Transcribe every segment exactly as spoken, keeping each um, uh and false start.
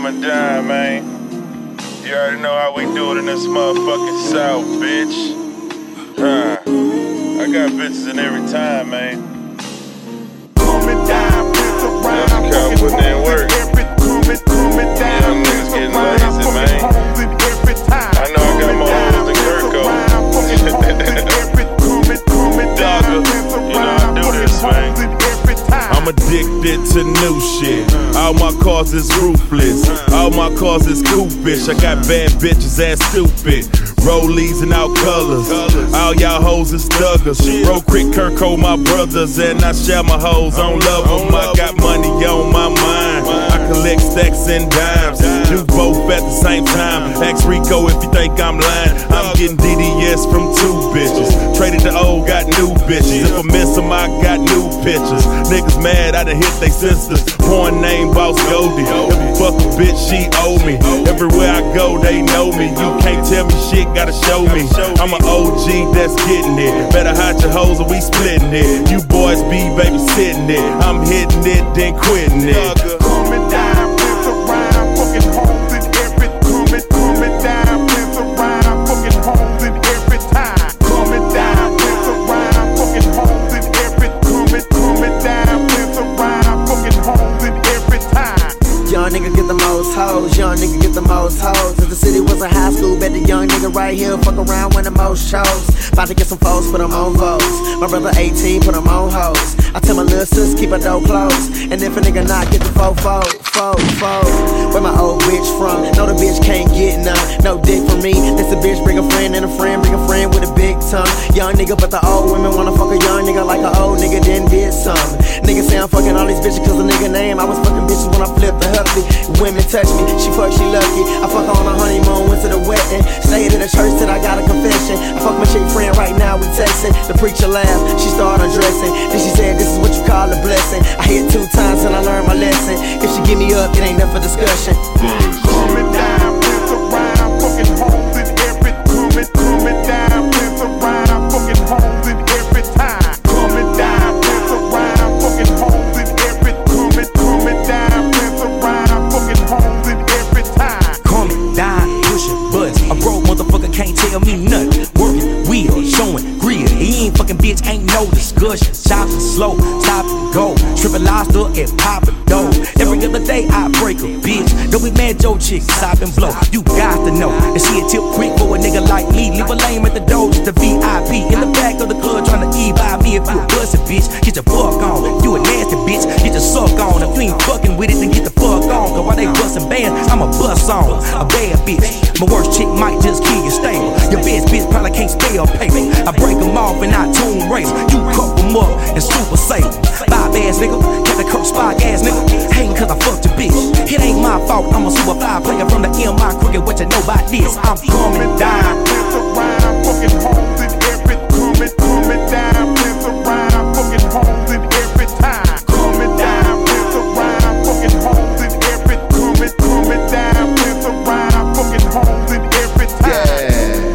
coming down, man. You already know how we do it in this motherfucking South, bitch. Huh. I got bitches in every time, man. Coming down, bitch around. That's the cowboy didn't work. Young niggas getting lazy, man. I know I got more hoes than Kirko. Dogger, you know I do this, man. I'm addicted to new shit. All my cars is ruthless. All my cars is goofish. I got bad bitches ass stupid. Rollies in all colors. All y'all hoes is thuggers. Roll quick Kirko, my brothers, and I share my hoes. On love them. I got money on my mind. I collect stacks and dimes. Do both at the same time. Ask Rico if you think I'm lying. I'm getting D D S from two bitches. Traded the old, got new bitches. If I miss them, I got new pictures. Niggas mad, I done hit they sisters. Porn name Boss Goldie. If you fuck a bitch, she owe me. Everywhere I go, they know me. You can't tell me shit, gotta show me. I'm an O G that's getting it. Better hide your hoes or we splitting it. You boys be babysitting it. I'm hitting it, then quitting it. Coming down, bitch around, fucking homes in every. Coming, coming down, bitch around, fucking homes in every time. Coming down, bitch around, fucking homes in every. Coming, coming down, bitch around, fucking homes in every time. Young nigga get the most hoes, young nigga get the most hoes. If the city was a high school, bet the young nigga right here fuck around win the most shows. About to get some foes, put them on votes. My brother eighteen, put them on hoes. I tell my little sis, keep her door closed. And if a nigga not, get the fofo, fo, fo. Where my old bitch from? No, the bitch can't get none. No dick from me. This a bitch, bring a friend, and a friend, bring a friend with a big tongue. Young nigga, but the old women wanna fuck a young nigga like an old nigga, then did something. Niggas say I'm fucking all these bitches cause the nigga name. I was fucking bitches when I flipped the Huffy. Women touch me, she fuck, she lucky. I fuck on a honeymoon, went to the wedding. Stayed in the church till I got a confession. I fuck my chick friend right now, we texting. The preacher laughed, she started undressing. Then she said, this is what you call a blessing. I hit two times till I learned my lesson. If she give me up, it ain't up for discussion. Coming down, bitch around, fucking homes in every. Coming, coming down, bitch around, fucking homes in every time. Coming down, bitch around, fucking homes in every. Coming, coming down, bitch around, fucking homes in every time. Coming down, pushing buttons. A broke motherfucker can't tell me nothing. Working, wheel, showing, grill. He ain't fucking bitch, ain't no discussion. Chopping slow, stop and go. Trippin' lobster and pop a dough. Every other day I break a bitch. Don't be mad, Joe chick, stop and blow. You got to know that she a tip quick for a nigga like me. Leave a lame at the door, just a V I P. In the back of the club trying to e-buy me. If you a bussin' bitch, get your fuck on. You a nasty bitch, get your suck on. If you ain't fucking with it, then get the fuck on. Cause while they bustin' bands, I'm a bust on. A bad bitch, my worst chick might just kill you stable. Your best bitch probably can't spell paper. I break them off and I tune race. You cup them up and super safe. Five ass nigga, Kevin Kirk Spock ass nigga. Hatin' cause I fucked your bitch. It ain't my fault, I'm a super fly player from the M I cricket. What you know about this? I'm coming down. Bitch around, fucking homes in every. Coming, coming down, bitch around, fucking homes in every time. Coming down, bitch around, fucking homes in every. Coming, coming down, bitch around, fucking homes in every time.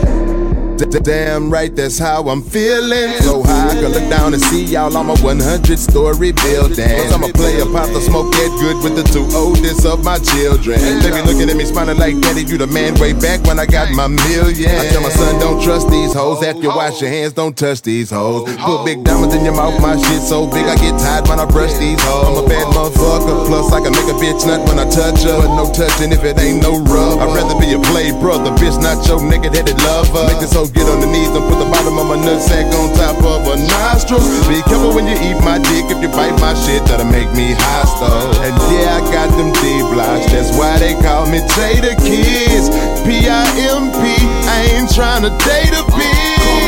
Yeah. Damn right, that's how I'm feeling. So high, I can look down and see y'all on my one hundred story building. Cause I'm a player, pop the smoke, get good with the two oldest of my children. They be looking at me smiling like, daddy, you the man way back when I got my million. I tell my son, don't trust these hoes. After you wash your hands, don't touch these hoes. Put big diamonds in your mouth, my shit so big I get tired when I brush these hoes. I'm a bad motherfucker, plus I can make a bitch nut when I touch her. But no touching if it ain't no rub. I'd rather be a play brother, bitch, not your nigga-headed lover. Make this hoe get on the knees and put the bottom of my nutsack on top of a nostril. Be careful when you eat my dick. If you bite my shit, that'll make me hostile. And yeah, I got them D-blocks. That's why they call me Jada Kids. P I M P, I ain't tryna date a bitch.